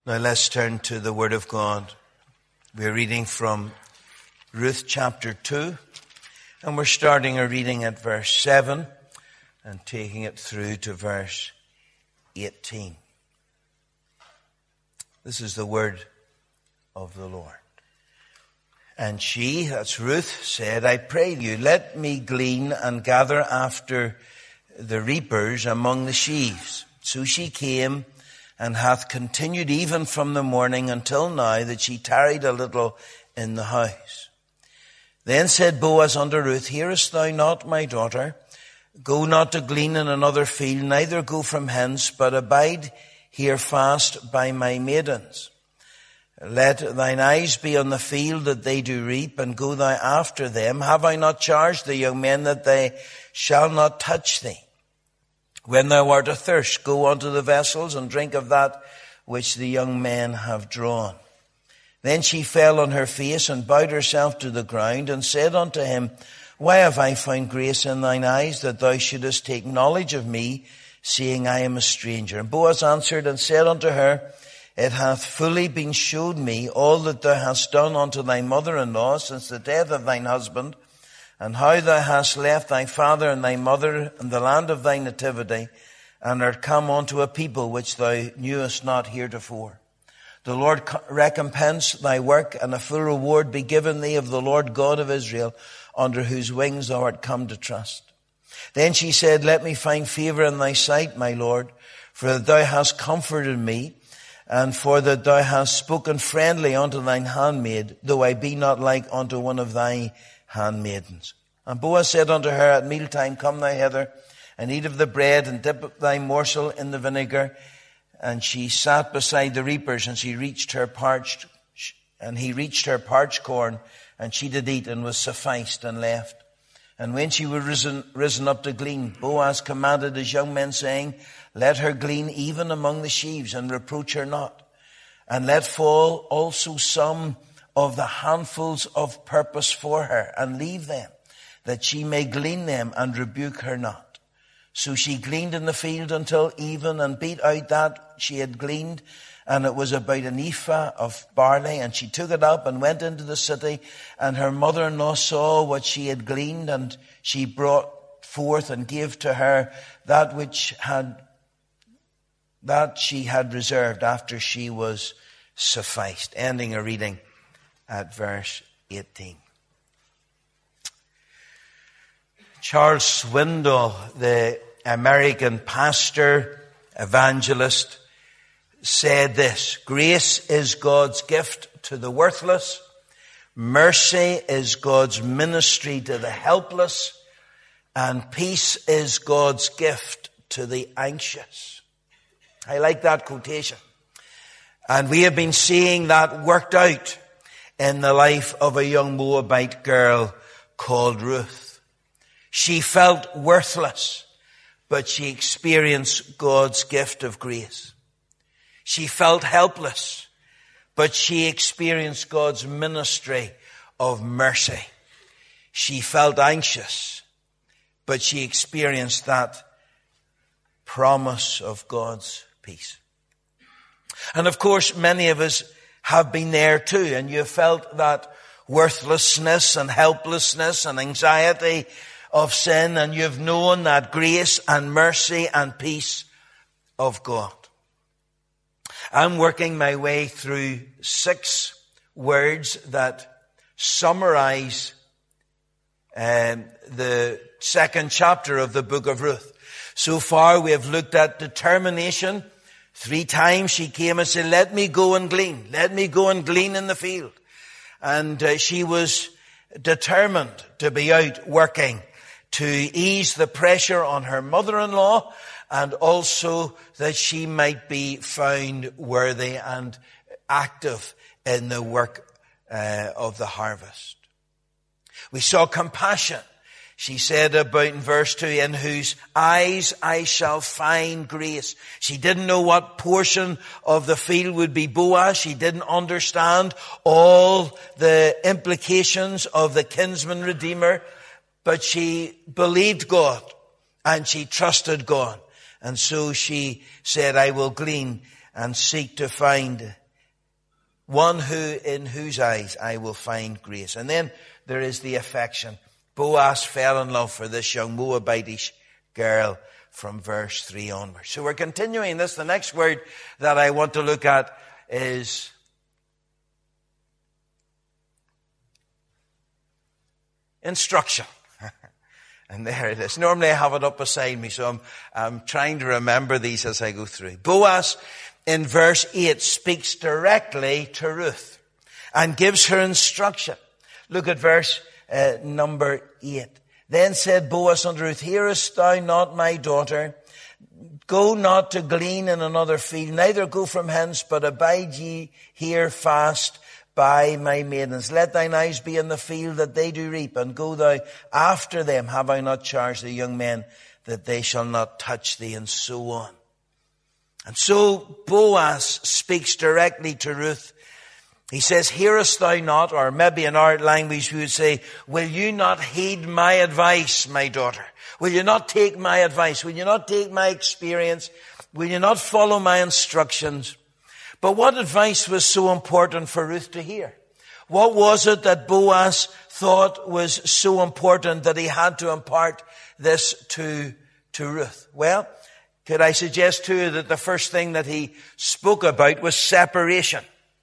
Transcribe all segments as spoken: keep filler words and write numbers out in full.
Now let's turn to the Word of God. We're reading from Ruth chapter two, and we're starting our reading at verse seven and taking it through to verse eighteen. This is the word of the Lord. And she, that's Ruth, said, I pray you, let me glean and gather after the reapers among the sheaves. So she came and hath continued even from the morning until now, that she tarried a little in the house. Then said Boaz unto Ruth, hearest thou not, my daughter? Go not to glean in another field, neither go from hence, but abide here fast by my maidens. Let thine eyes be on the field that they do reap, and go thou after them. Have I not charged the young men that they shall not touch thee? When thou art athirst, go unto the vessels and drink of that which the young men have drawn. Then she fell on her face and bowed herself to the ground and said unto him, Why have I found grace in thine eyes, that thou shouldest take knowledge of me, seeing I am a stranger? And Boaz answered and said unto her, It hath fully been showed me all that thou hast done unto thy mother-in-law since the death of thine husband, and how thou hast left thy father and thy mother and the land of thy nativity, and art come unto a people which thou knewest not heretofore. The Lord recompense thy work, and a full reward be given thee of the Lord God of Israel, under whose wings thou art come to trust. Then she said, Let me find favor in thy sight, my Lord, for that thou hast comforted me, and for that thou hast spoken friendly unto thine handmaid, though I be not like unto one of thy handmaidens. And Boaz said unto her, At mealtime come thou hither, and eat of the bread, and dip thy morsel in the vinegar. And she sat beside the reapers, and she reached her parched, and he reached her parched corn, and she did eat, and was sufficed, and left. And when she was risen, risen up to glean, Boaz commanded his young men, saying, Let her glean even among the sheaves, and reproach her not. And let fall also some of the handfuls of purpose for her, and leave them, that she may glean them, and rebuke her not. So she gleaned in the field until even, and beat out that she had gleaned, and it was about an ephah of barley. And she took it up and went into the city, and her mother-in-law saw what she had gleaned, and she brought forth and gave to her that which had, that she had reserved after she was sufficed. Ending a reading at verse eighteen. Charles Swindoll, the American pastor, evangelist, said this: Grace is God's gift to the worthless. Mercy is God's ministry to the helpless. And peace is God's gift to the anxious. I like that quotation. And we have been seeing that worked out in the life of a young Moabite girl called Ruth. She felt worthless, but she experienced God's gift of grace. She felt helpless, but she experienced God's ministry of mercy. She felt anxious, but she experienced that promise of God's peace. And of course, many of us have been there too, and you felt that worthlessness and helplessness and anxiety of sin, and you've known that grace and mercy and peace of God. I'm working my way through six words that summarize um, the second chapter of the book of Ruth. So far we have looked at determination. Three times she came and said, let me go and glean. Let me go and glean in the field. And uh, she was determined to be out working to ease the pressure on her mother-in-law, and also that she might be found worthy and active in the work uh, of the harvest. We saw compassion. She said about in verse two, in whose eyes I shall find grace. She didn't know what portion of the field would be Boaz. She didn't understand all the implications of the kinsman redeemer, but she believed God and she trusted God. And so she said, I will glean and seek to find one who, in whose eyes I will find grace. And then there is the affection. Boaz fell in love for this young Moabitish girl from verse three onwards. So we're continuing this. The next word that I want to look at is instruction. And there it is. Normally I have it up beside me, so I'm, I'm trying to remember these as I go through. Boaz in verse eight speaks directly to Ruth and gives her instruction. Look at verse uh, number eight. Then said Boaz unto Ruth, hearest thou not, my daughter? Go not to glean in another field, neither go from hence, but abide ye here fast by my maidens. Let thine eyes be in the field that they do reap, and go thou after them. Have I not charged the young men that they shall not touch thee? And so on. And so Boaz speaks directly to Ruth. He says, hearest thou not? Or maybe in our language we would say, will you not heed my advice, my daughter? Will you not take my advice? Will you not take my experience? Will you not follow my instructions? But what advice was so important for Ruth to hear? What was it that Boaz thought was so important that he had to impart this to, to Ruth? Well, could I suggest to you that the first thing that he spoke about was separation.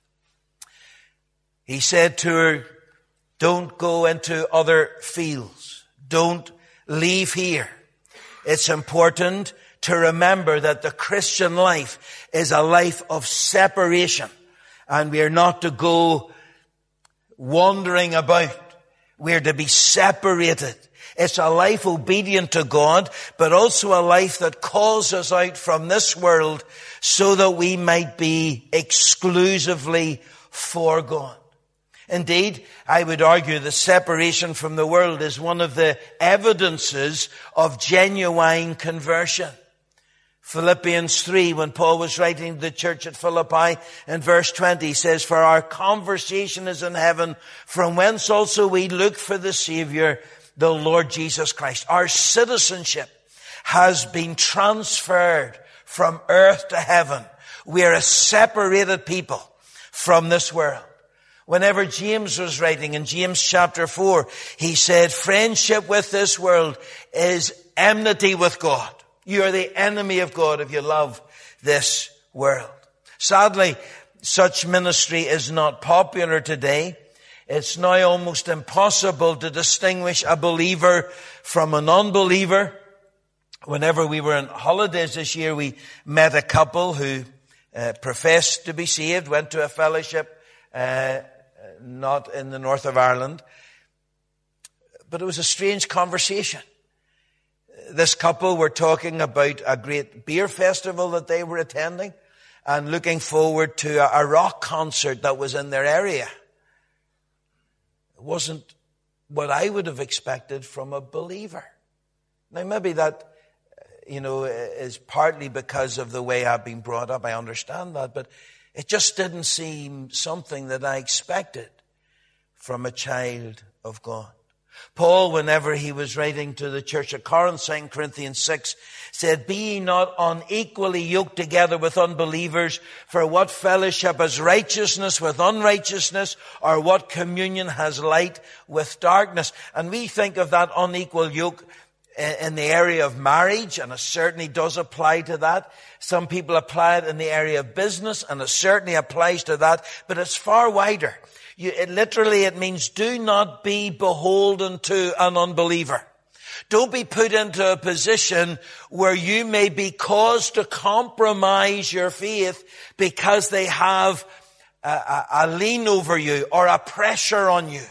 He said to her, don't go into other fields. Don't leave here. It's important to remember that the Christian life is a life of separation. And we are not to go wandering about. We are to be separated. It's a life obedient to God, but also a life that calls us out from this world so that we might be exclusively for God. Indeed, I would argue the separation from the world is one of the evidences of genuine conversion. Philippians three, when Paul was writing to the church at Philippi, in verse twenty, he says, for our conversation is in heaven, from whence also we look for the Savior, the Lord Jesus Christ. Our citizenship has been transferred from earth to heaven. We are a separated people from this world. Whenever James was writing in James chapter four, he said, friendship with this world is enmity with God. You are the enemy of God if you love this world. Sadly, such ministry is not popular today. It's now almost impossible to distinguish a believer from an unbeliever. Whenever we were on holidays this year, we met a couple who uh, professed to be saved, went to a fellowship, uh, not in the north of Ireland. But it was a strange conversation. This couple were talking about a great beer festival that they were attending and looking forward to a, a rock concert that was in their area. It wasn't what I would have expected from a believer. Now, maybe that, you know, is partly because of the way I've been brought up. I understand that, but it just didn't seem something that I expected from a child of God. Paul, whenever he was writing to the church at Corinth, Second Corinthians six, said, be ye not unequally yoked together with unbelievers, for what fellowship has righteousness with unrighteousness, or what communion has light with darkness? And we think of that unequal yoke in the area of marriage, and it certainly does apply to that. Some people apply it in the area of business, and it certainly applies to that, but it's far wider. You, it literally, it means do not be beholden to an unbeliever. Don't be put into a position where you may be caused to compromise your faith because they have a, a, a lean over you or a pressure on you.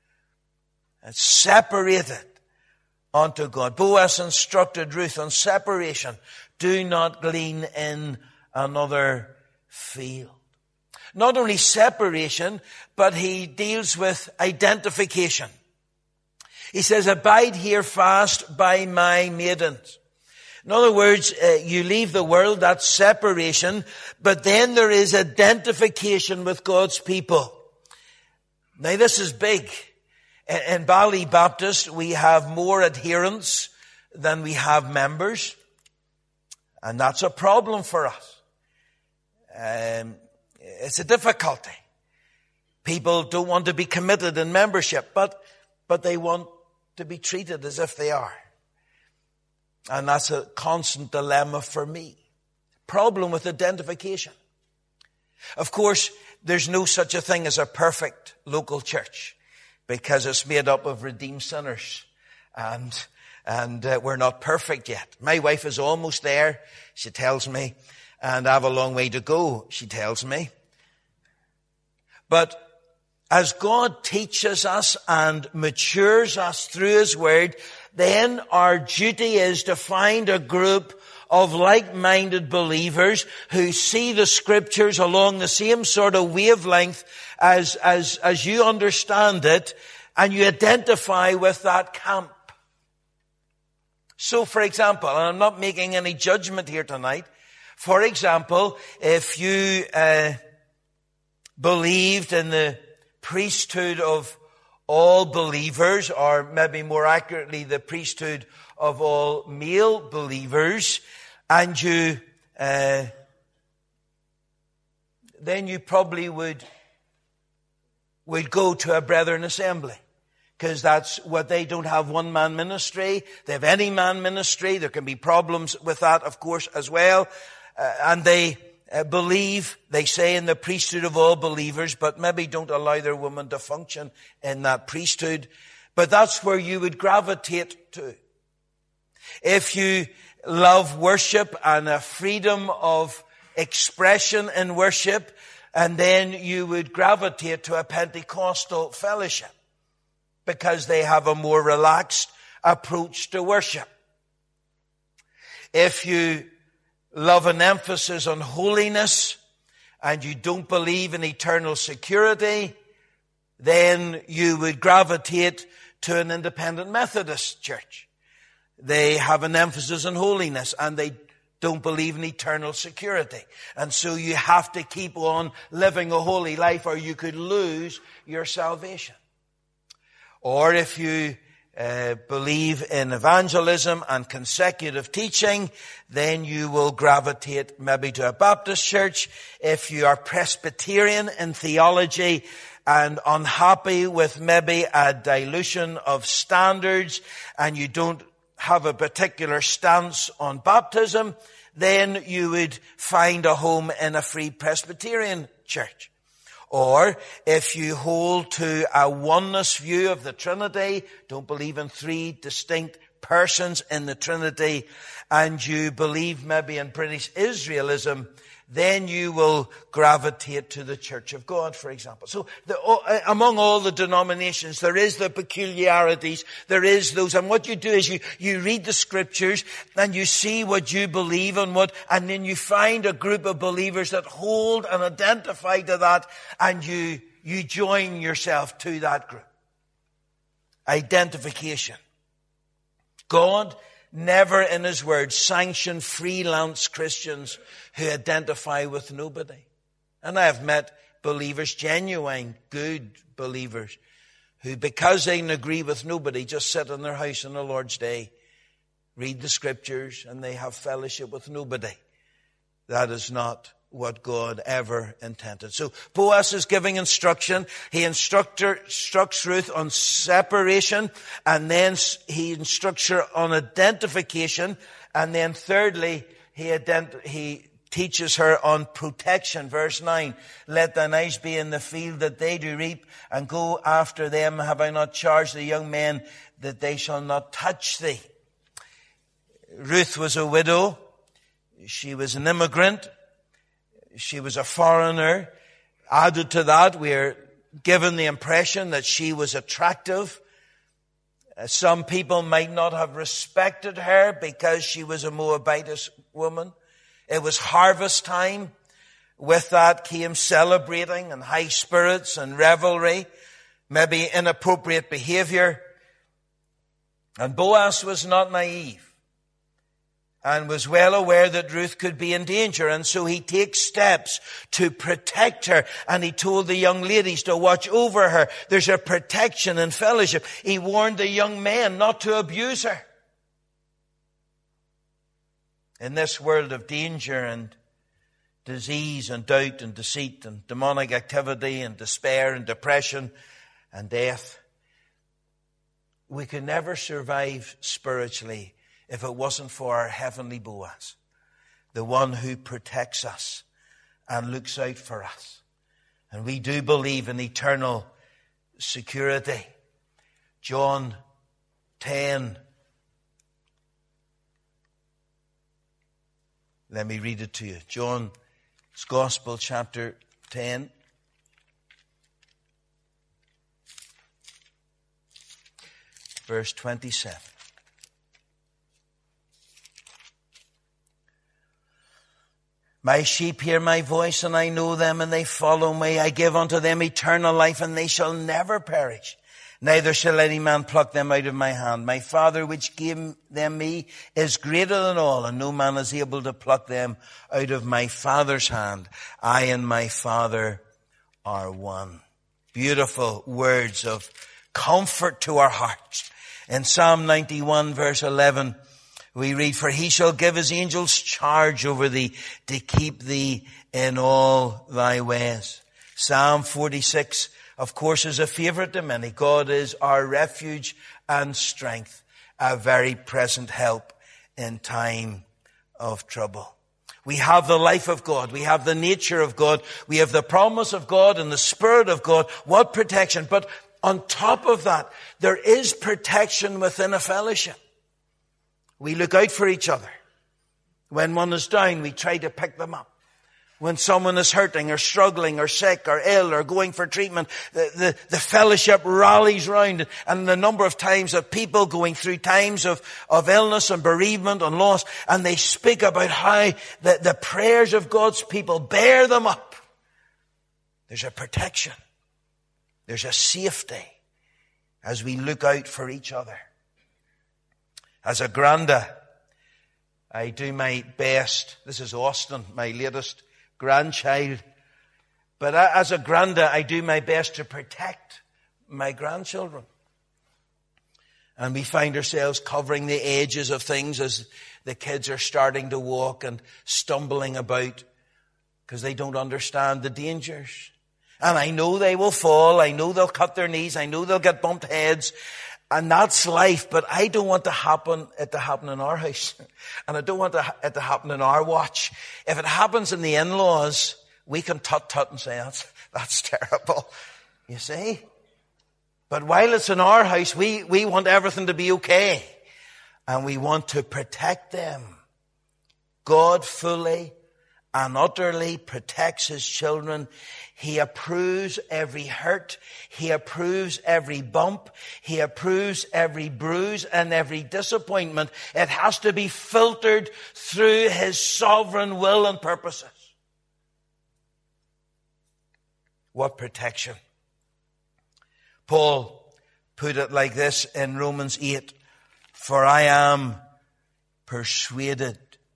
It's separated unto God. Boaz instructed Ruth on separation. Do not glean in another field. Not only separation, but he deals with identification. He says, abide here fast by my maidens. In other words, uh, you leave the world, that's separation, but then there is identification with God's people. Now this is big. In Bali Baptist, we have more adherents than we have members, and that's a problem for us. Um, it's a difficulty. People don't want to be committed in membership, but, but they want to be treated as if they are. And that's a constant dilemma for me. Problem with identification. Of course, there's no such a thing as a perfect local church, because it's made up of redeemed sinners. And, and uh, we're not perfect yet. My wife is almost there, she tells me, and I have a long way to go, she tells me. But as God teaches us and matures us through His Word, then our duty is to find a group of like-minded believers who see the Scriptures along the same sort of wavelength as, as, as you understand it, and you identify with that camp. So, for example, and I'm not making any judgment here tonight, for example, if you uh, believed in the priesthood of all believers, or maybe more accurately, the priesthood of all male believers, and you, uh, then you probably would, would go to a brethren assembly. Because that's what they don't have one-man ministry. They have any-man ministry. There can be problems with that, of course, as well. Uh, and they uh, believe, they say, in the priesthood of all believers, but maybe don't allow their woman to function in that priesthood. But that's where you would gravitate to. If you love worship and a freedom of expression in worship, and then you would gravitate to a Pentecostal fellowship, because they have a more relaxed approach to worship. If you love an emphasis on holiness and you don't believe in eternal security, then you would gravitate to an independent Methodist church. They have an emphasis on holiness and they don't believe in eternal security. And so you have to keep on living a holy life or you could lose your salvation. Or if you uh, believe in evangelism and consecutive teaching, then you will gravitate maybe to a Baptist church. If you are Presbyterian in theology and unhappy with maybe a dilution of standards and you don't have a particular stance on baptism, then you would find a home in a Free Presbyterian church. Or if you hold to a oneness view of the Trinity, don't believe in three distinct persons in the Trinity, and you believe maybe in British Israelism, then you will gravitate to the Church of God, for example. So the, among all the denominations, there is the peculiarities, there is those, and what you do is you, you read the Scriptures and you see what you believe and what, and then you find a group of believers that hold and identify to that, and you, you join yourself to that group. Identification. God never in His Word sanctioned freelance Christians who identify with nobody. And I have met believers, genuine, good believers, who because they agree with nobody just sit in their house on the Lord's Day, read the Scriptures, and they have fellowship with nobody. That is not what God ever intended. So Boaz is giving instruction. He instruct her, instructs Ruth on separation, and then he instructs her on identification, and then thirdly, he, ident- he teaches her on protection. Verse nine, let thine eyes be in the field that they do reap, and go after them. Have I not charged the young men that they shall not touch thee? Ruth was a widow. She was an immigrant. She was a foreigner. Added to that, we are given the impression that she was attractive. Some people might not have respected her because she was a Moabitess woman. It was harvest time. With that came celebrating and high spirits and revelry, maybe inappropriate behavior. And Boaz was not naive and was well aware that Ruth could be in danger. And so he takes steps to protect her. And he told the young ladies to watch over her. There's a protection and fellowship. He warned the young men not to abuse her. In this world of danger and disease and doubt and deceit and demonic activity and despair and depression and death. We could never survive spiritually if it wasn't for our heavenly Boaz, the one who protects us and looks out for us. And we do believe in eternal security. John ten. Let me read it to you. John's Gospel, chapter ten. Verse twenty-seven. My sheep hear my voice, and I know them, and they follow me. I give unto them eternal life, and they shall never perish. Neither shall any man pluck them out of my hand. My Father which gave them me is greater than all, and no man is able to pluck them out of my Father's hand. I and my Father are one. Beautiful words of comfort to our hearts. In Psalm ninety-one, verse eleven, we read, for he shall give his angels charge over thee to keep thee in all thy ways. Psalm forty-six, of course, is a favorite to many. God is our refuge and strength, a very present help in time of trouble. We have the life of God. We have the nature of God. We have the promise of God and the Spirit of God. What protection. But on top of that, there is protection within a fellowship. We look out for each other. When one is down, we try to pick them up. When someone is hurting or struggling or sick or ill or going for treatment, the, the, the fellowship rallies round. And the number of times of people going through times of, of illness and bereavement and loss, and they speak about how the, the prayers of God's people bear them up. There's a protection. There's a safety as we look out for each other. As a granda, I do my best. This is Austin, my latest grandchild. But as a granda, I do my best to protect my grandchildren. And we find ourselves covering the edges of things as the kids are starting to walk and stumbling about because they don't understand the dangers. And I know they will fall. I know they'll cut their knees. I know they'll get bumped heads. And that's life, but I don't want to happen, it to happen in our house. And I don't want it to happen in our watch. If it happens in the in-laws, we can tut-tut and say, that's, that's terrible. You see? But while it's in our house, we, we want everything to be okay. And we want to protect them. God fully and utterly protects his children. He approves every hurt. He approves every bump. He approves every bruise and every disappointment. It has to be filtered through his sovereign will and purposes. What protection. Paul put it like this in Romans eight. For I am persuaded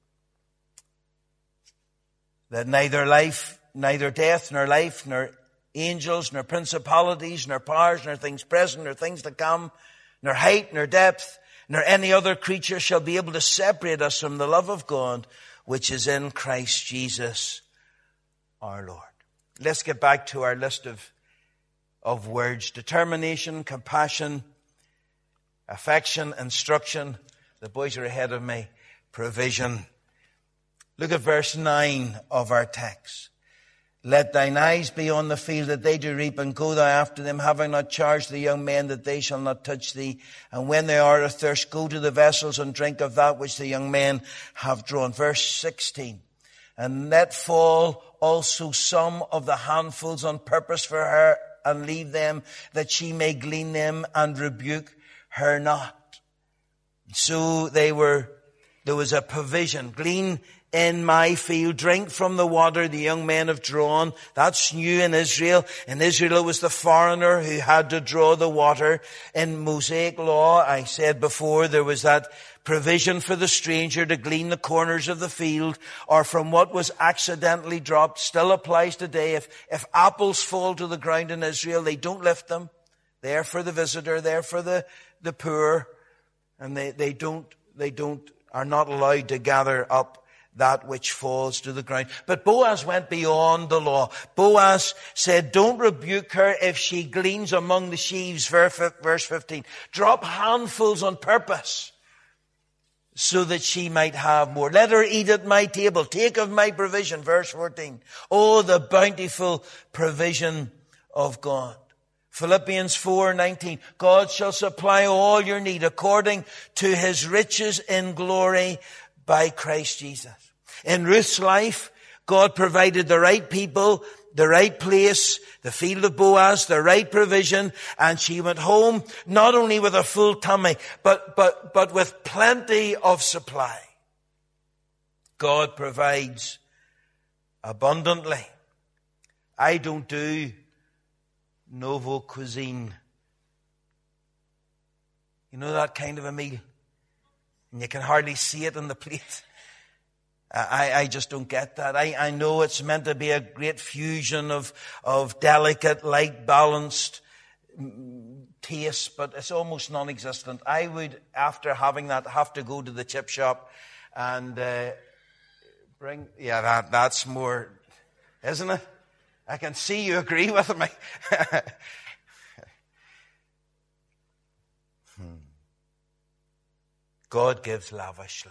that neither life, neither death, nor life, nor angels, nor principalities, nor powers, nor things present, nor things to come, nor height, nor depth, nor any other creature shall be able to separate us from the love of God, which is in Christ Jesus our Lord. Let's get back to our list of, of words. Determination, compassion, affection, instruction. The boys are ahead of me. Provision. Look at verse nine of our text. Let thine eyes be on the field that they do reap, and go thou after them, having not charged the young men that they shall not touch thee. And when they are athirst, go to the vessels and drink of that which the young men have drawn. Verse sixteen. And let fall also some of the handfuls on purpose for her, and leave them, that she may glean them, and rebuke her not. So they were, there was a provision. Glean in my field, drink from the water the young men have drawn. That's new in Israel. In Israel it was the foreigner who had to draw the water. In Mosaic law, I said before, there was that provision for the stranger to glean the corners of the field, or from what was accidentally dropped. Still applies today. If, if apples fall to the ground in Israel, they don't lift them. They're for the visitor, they're for the, the poor, and they, they don't, they don't, are not allowed to gather up that which falls to the ground. But Boaz went beyond the law. Boaz said, don't rebuke her if she gleans among the sheaves, verse fifteen. Drop handfuls on purpose so that she might have more. Let her eat at my table. Take of my provision, verse fourteen. Oh, the bountiful provision of God. Philippians four nineteen. God shall supply all your need according to his riches in glory by Christ Jesus. In Ruth's life, God provided the right people, the right place, the field of Boaz, the right provision, and she went home not only with a full tummy, but, but, but with plenty of supply. God provides abundantly. I don't do nouveau cuisine. You know that kind of a meal? And you can hardly see it on the plate. I, I just don't get that. I, I know it's meant to be a great fusion of, of delicate, light, balanced taste, but it's almost non-existent. I would, after having that, have to go to the chip shop and uh, bring, yeah, that that's more, isn't it? I can see you agree with me. hmm. God gives lavishly.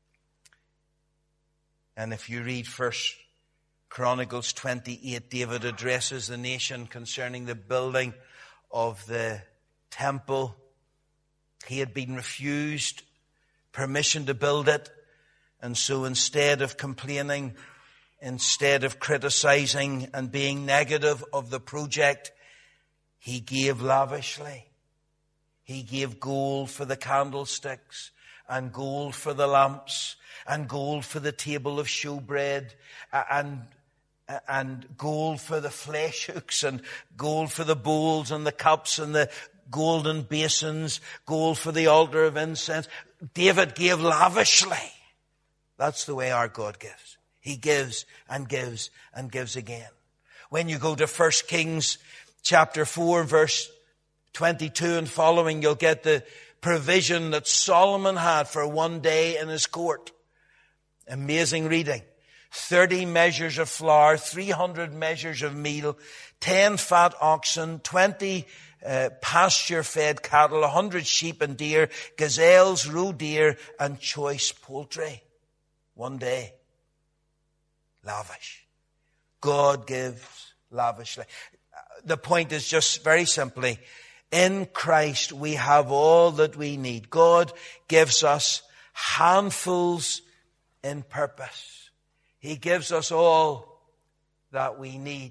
And if you read First Chronicles twenty-eight, David addresses the nation concerning the building of the temple. He had been refused permission to build it. And so instead of complaining, instead of criticizing and being negative of the project, he gave lavishly. He gave gold for the candlesticks, and gold for the lamps, and gold for the table of showbread, and and gold for the flesh hooks, and gold for the bowls and the cups and the golden basins, gold for the altar of incense. David gave lavishly. That's the way our God gives. He gives and gives and gives again. When you go to First Kings chapter four, verse twenty-two and following, you'll get the provision that Solomon had for one day in his court. Amazing reading. thirty measures of flour, three hundred measures of meal, ten fat oxen, twenty uh, pasture-fed cattle, one hundred sheep and deer, gazelles, roe deer, and choice poultry. One day. Lavish. God gives lavishly. The point is just very simply, in Christ we have all that we need. God gives us handfuls in purpose. He gives us all that we need.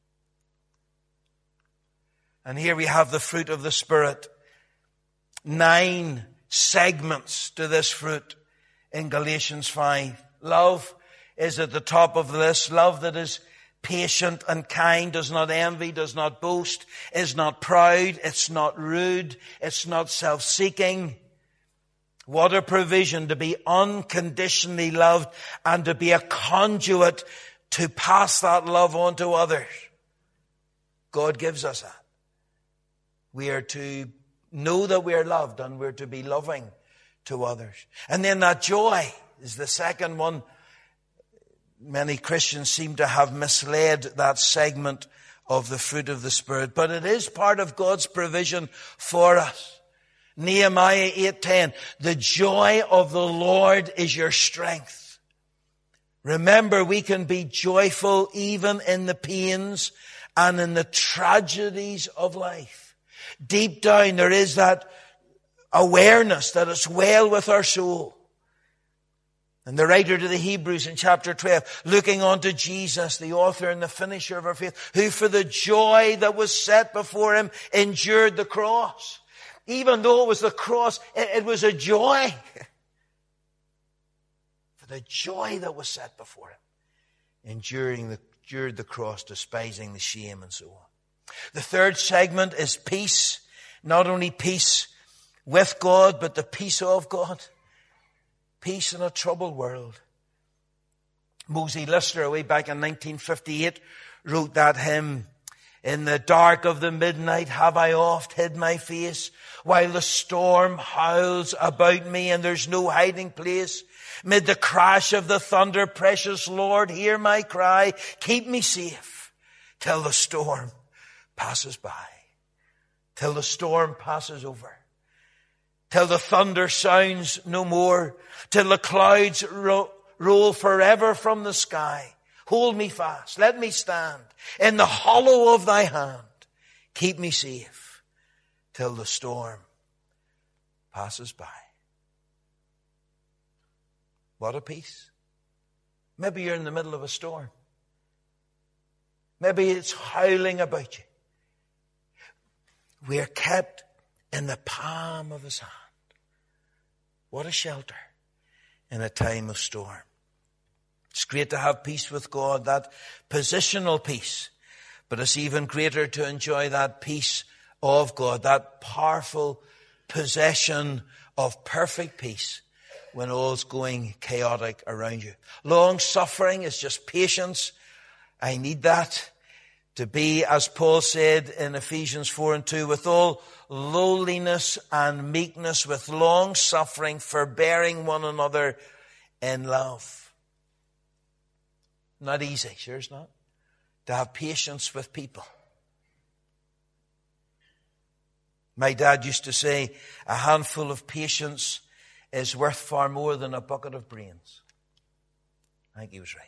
And here we have the fruit of the Spirit. Nine segments to this fruit in Galatians five. Love is at the top of the list. Love that is patient and kind, does not envy, does not boast, is not proud, it's not rude, it's not self-seeking. What a provision to be unconditionally loved and to be a conduit to pass that love on to others. God gives us that. We are to know that we are loved and we're to be loving to others. And then that joy is the second one. Many Christians seem to have misled that segment of the fruit of the Spirit, but it is part of God's provision for us. Nehemiah eight ten, the joy of the Lord is your strength. Remember, we can be joyful even in the pains and in the tragedies of life. Deep down there is that awareness that it's well with our soul. And the writer to the Hebrews in chapter twelve, looking unto Jesus, the author and the finisher of our faith, who for the joy that was set before him endured the cross. Even though it was the cross, it, it was a joy. For the joy that was set before him, enduring the, endured the cross, despising the shame, and so on. The third segment is peace. Not only peace with God, but the peace of God. Peace in a troubled world. Mosey Lister, way back in nineteen fifty-eight, wrote that hymn, In the dark of the midnight have I oft hid my face, while the storm howls about me and there's no hiding place. Mid the crash of the thunder, precious Lord, hear my cry. Keep me safe till the storm passes by, till the storm passes over, till the thunder sounds no more, till the clouds ro- roll forever from the sky. Hold me fast, let me stand in the hollow of thy hand. Keep me safe till the storm passes by. What a peace. Maybe you're in the middle of a storm. Maybe it's howling about you. We are kept in the palm of his hand. What a shelter in a time of storm. It's great to have peace with God, that positional peace. But it's even greater to enjoy that peace of God, that powerful possession of perfect peace when all's going chaotic around you. Long suffering is just patience. I need that to be, as Paul said in Ephesians four and two, with all lowliness and meekness, with long suffering, forbearing one another in love. Not easy, sure it's not, to have patience with people. My dad used to say, a handful of patience is worth far more than a bucket of brains. I think he was right.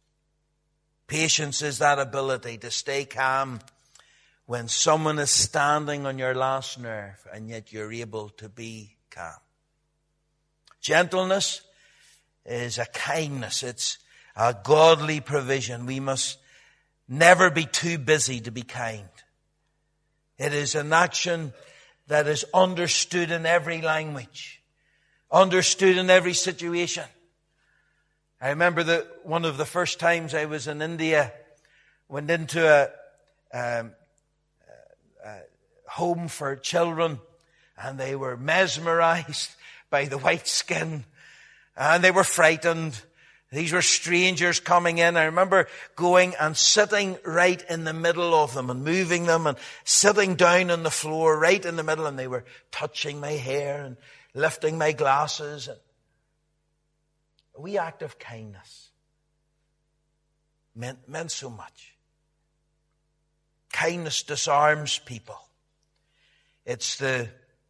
Patience is that ability to stay calm when someone is standing on your last nerve and yet you're able to be calm. Gentleness is a kindness. It's a godly provision. We must never be too busy to be kind. It is an action that is understood in every language, understood in every situation. I remember that one of the first times I was in India, went into a, um, a home for children, and they were mesmerized by the white skin, and they were frightened. These were strangers coming in. I remember going and sitting right in the middle of them and moving them and sitting down on the floor right in the middle, and they were touching my hair and lifting my glasses. And a wee act of kindness meant, meant so much. Kindness disarms people. It's the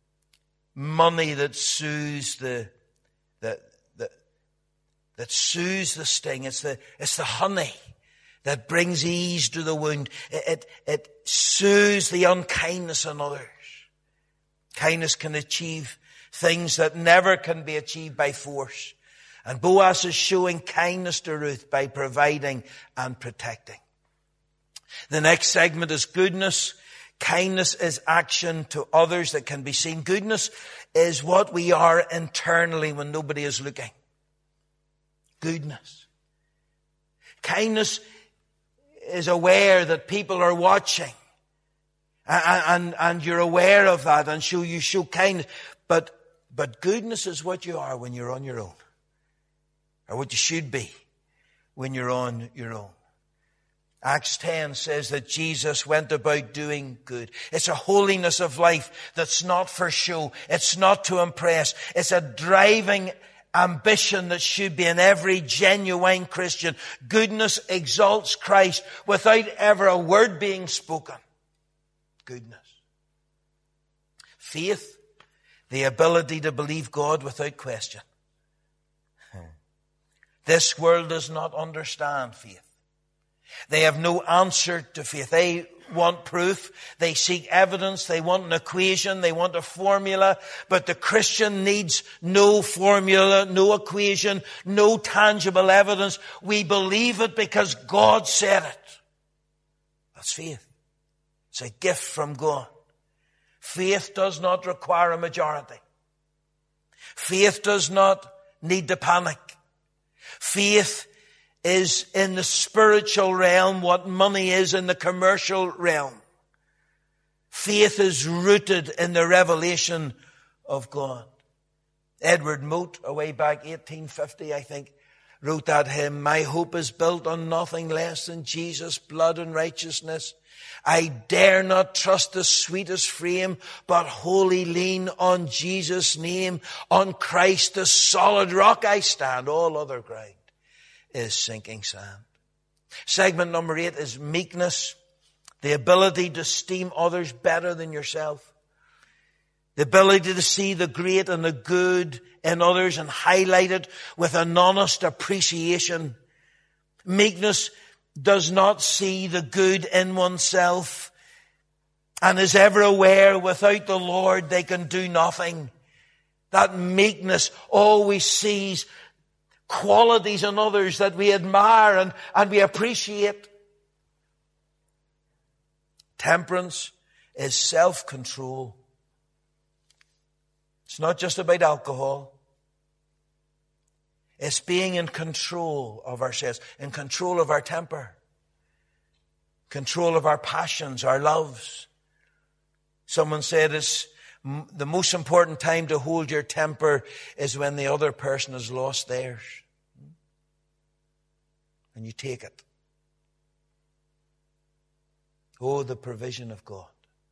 money that soothes the, the, the that soothes the sting. It's the, it's the honey that brings ease to the wound. It, it, it soothes the unkindness in others. Kindness can achieve things that never can be achieved by force. And Boaz is showing kindness to Ruth by providing and protecting. The next segment is goodness. Kindness is action to others that can be seen. Goodness is what we are internally when nobody is looking. Goodness. Kindness is aware that people are watching. And, and, and you're aware of that, and so you show kindness. But, but goodness is what you are when you're on your own. Or what you should be when you're on your own. Acts ten says that Jesus went about doing good. It's a holiness of life that's not for show. It's not to impress. It's a driving ambition that should be in every genuine Christian. Goodness exalts Christ without ever a word being spoken. Goodness. Faith, the ability to believe God without question. This world does not understand faith. They have no answer to faith. They want proof. They seek evidence. They want an equation. They want a formula. But the Christian needs no formula, no equation, no tangible evidence. We believe it because God said it. That's faith. It's a gift from God. Faith does not require a majority. Faith does not need to panic. Faith is in the spiritual realm what money is in the commercial realm. Faith is rooted in the revelation of God. Edward Mote, away back eighteen fifty, I think, wrote that hymn, "My hope is built on nothing less than Jesus' blood and righteousness. I dare not trust the sweetest frame, but wholly lean on Jesus' name. On Christ the solid rock I stand. All other ground is sinking sand. Segment number eight is meekness. The ability to esteem others better than yourself. The ability to see the great and the good in others and highlight it with an honest appreciation. Meekness does not see the good in oneself and is ever aware without the Lord they can do nothing. That meekness always sees qualities in others that we admire and, and we appreciate. Temperance is self-control. It's not just about alcohol. It's being in control of ourselves, in control of our temper, control of our passions, our loves. Someone said it's the most important time to hold your temper is when the other person has lost theirs. And you take it. Oh, the provision of God.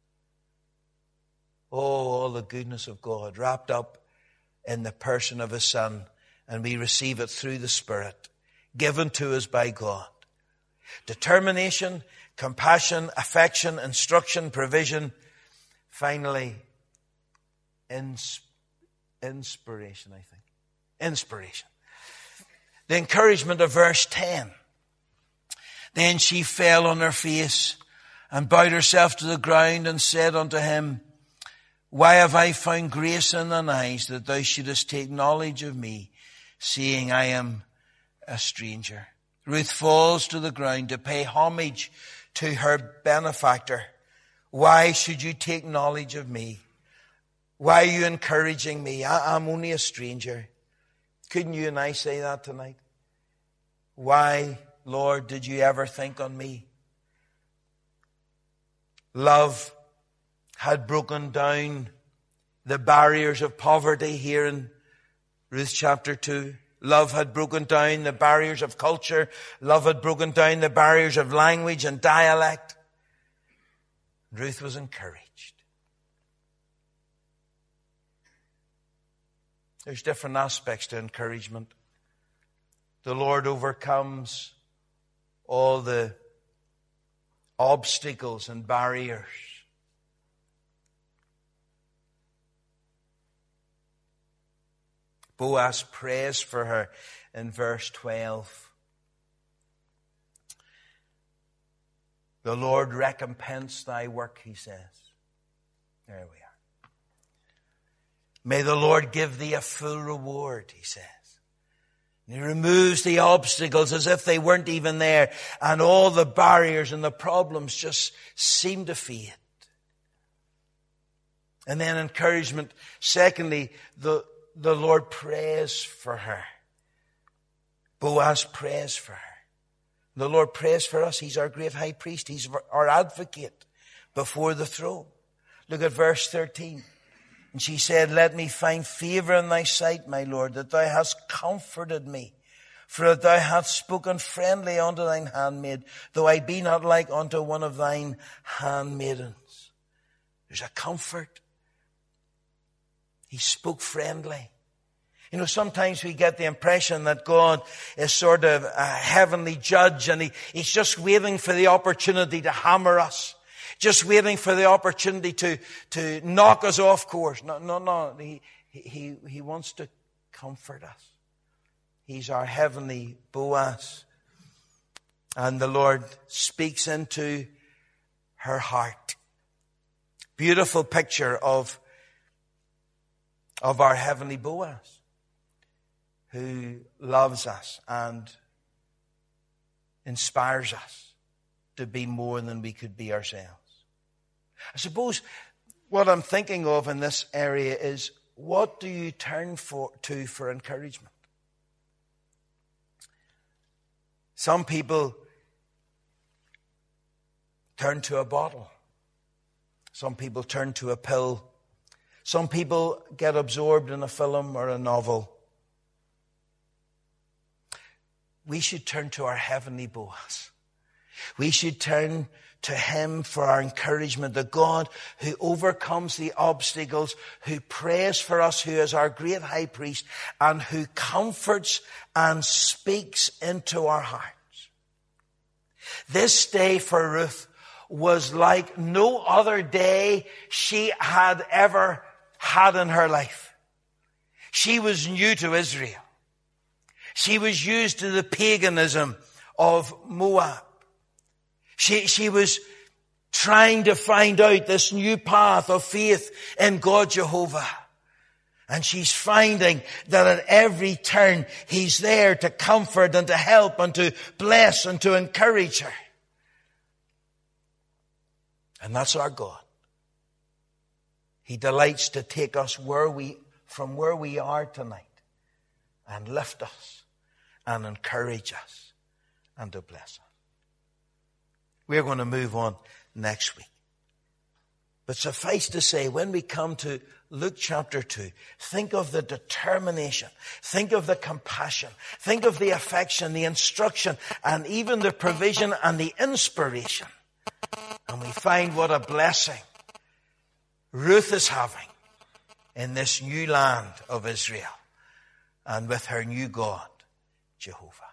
Oh, all the goodness of God wrapped up in the person of His Son. And we receive it through the Spirit, given to us by God. Determination, compassion, affection, instruction, provision. Finally, ins- inspiration, I think. Inspiration. The encouragement of verse ten. Then she fell on her face and bowed herself to the ground and said unto him, Why have I found grace in thine eyes that thou shouldest take knowledge of me, seeing I am a stranger? Ruth falls to the ground to pay homage to her benefactor. Why should you take knowledge of me? Why are you encouraging me? I, I'm only a stranger. Couldn't you and I say that tonight? Why, Lord, did you ever think on me? Love had broken down the barriers of poverty here in Ruth chapter two. Love had broken down the barriers of culture. Love had broken down the barriers of language and dialect. Ruth was encouraged. There's different aspects to encouragement. The Lord overcomes all the obstacles and barriers. Boaz prays for her in verse twelve. The Lord recompense thy work, he says. There we are. May the Lord give thee a full reward, he says. And he removes the obstacles as if they weren't even there, and all the barriers and the problems just seem to fade. And then encouragement. Secondly, the The Lord prays for her. Boaz prays for her. The Lord prays for us. He's our great high priest. He's our advocate before the throne. Look at verse thirteen. And she said, Let me find favor in thy sight, my Lord, that thou hast comforted me. For that thou hast spoken friendly unto thine handmaid, though I be not like unto one of thine handmaidens. There's a comfort. He spoke friendly. You know, sometimes we get the impression that God is sort of a heavenly judge and he, he's just waiting for the opportunity to hammer us. Just waiting for the opportunity to, to knock us off course. No, no, no. He, he, he wants to comfort us. He's our heavenly Boaz. And the Lord speaks into her heart. Beautiful picture of of our heavenly Boaz, who loves us and inspires us to be more than we could be ourselves. I suppose what I'm thinking of in this area is, what do you turn for, to for encouragement? Some people turn to a bottle. Some people turn to a pill. Some people get absorbed in a film or a novel. We should turn to our heavenly Boaz. We should turn to him for our encouragement. The God who overcomes the obstacles, who prays for us, who is our great high priest, and who comforts and speaks into our hearts. This day for Ruth was like no other day she had ever had in her life. She was new to Israel. She was used to the paganism of Moab. She, she was trying to find out this new path of faith in God Jehovah. And she's finding that at every turn, he's there to comfort and to help and to bless and to encourage her. And that's our God. He delights to take us where we, from where we are tonight and lift us and encourage us and to bless us. We're going to move on next week. But suffice to say, when we come to Luke chapter two, think of the determination, think of the compassion, think of the affection, the instruction, and even the provision and the inspiration. And we find what a blessing Ruth is having in this new land of Israel and with her new God, Jehovah.